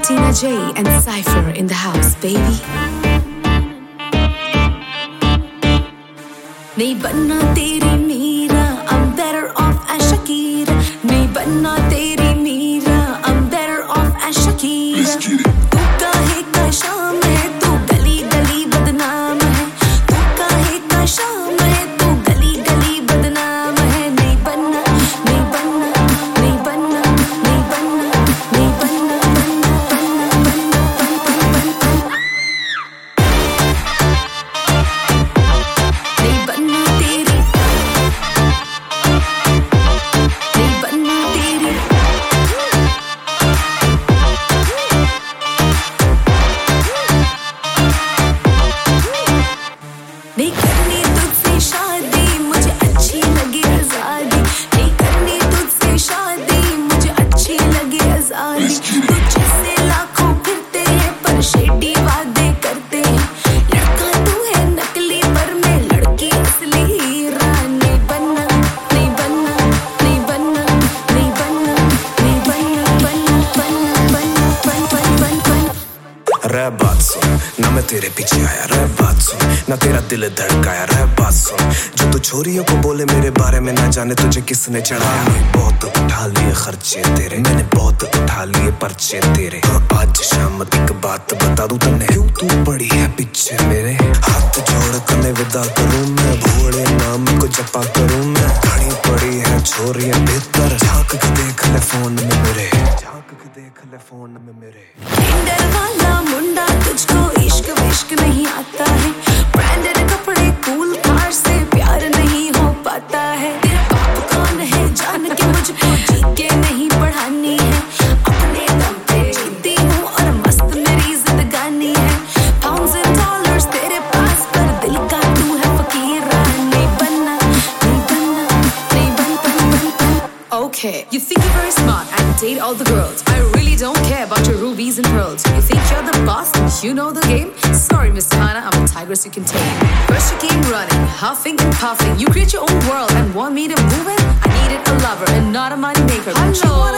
Tina J and Cypher in the house, baby. नहीं बनना तेरी Meera, I'm better off as Shakira. नहीं बनना तेरी Meera, I'm better off as Shakira. तू काहे का शाम है, तू गली गली बदनाम है. तू काहे का शाम है, तू गली गली बदनाम है. नहीं बनना, नहीं बनना, नहीं बनना, नहीं बनना, नहीं बनना, नहीं बनना तेरी, नहीं बनना तेरी. नहीं करनी तुझसे शादी, मुझे अच्छी लगी आजादी. नहीं करनी तुझसे शादी, मुझे अच्छी लगी आजादी. तुझसे लाखों फिरते हैं पर शेडी वादे करते हैं. लड़का तू है नकली पर मैं लड़की असली हीरा. नहीं बनना, नहीं बनना, नहीं बनना, नहीं बनना, नहीं बनना, बनना, बनना, बनना, बनना. रह बात सुन, ना मैं तेरे पीछे आया. रह बात सुन, ना तेरा दिल धड़काया. रह बात सुन, जो तू छोरियों को बोले मेरे बारे में ना जाने तुझे किसने चढ़ाया. मैंने बहुत उठा लिए खर्चे तेरे, मैंने बहुत उठा लिए पर्चे तेरे. आज शाम एक बात बता दूं तन्ने, क्यों तू पड़ी है पीछे मेरे. हाथ जोड़ तन्ने विदा करूं मैं, भोले नाम को जपा करूं मैं. खड़ी पड़ी है छोरियां बेहतर, झांक के देख ले फोन में मेरे, झांक के देख ले फोन में मेरे. टेंडर वाला मुंडा तुझको इश्क विश्क नहीं आता है. ब्रांडेड कपड़े कूल कार से प्यार नहीं हो पाता है. तेरा बाप कौन है जान के मुझको जी के नहीं पढ़ानी है. अपने दम पे जीती हूँ और मस्त मेरी जिंदगानी है. पाउंड्स एंड डॉलर्स तेरे पास पर दिल का तू है फकीर. नहीं बनना, नहीं बनना, नहीं बनना. Okay, you think you're very smart and date all the girls. I really don't care about your rubies and pearls. You think you're the boss and you know the game? Sorry, Miss Hannah, I'm a tigress you can tame. First you came running, huffing and puffing. You create your own world and want me to move it? I needed a lover and not a money maker. Hello.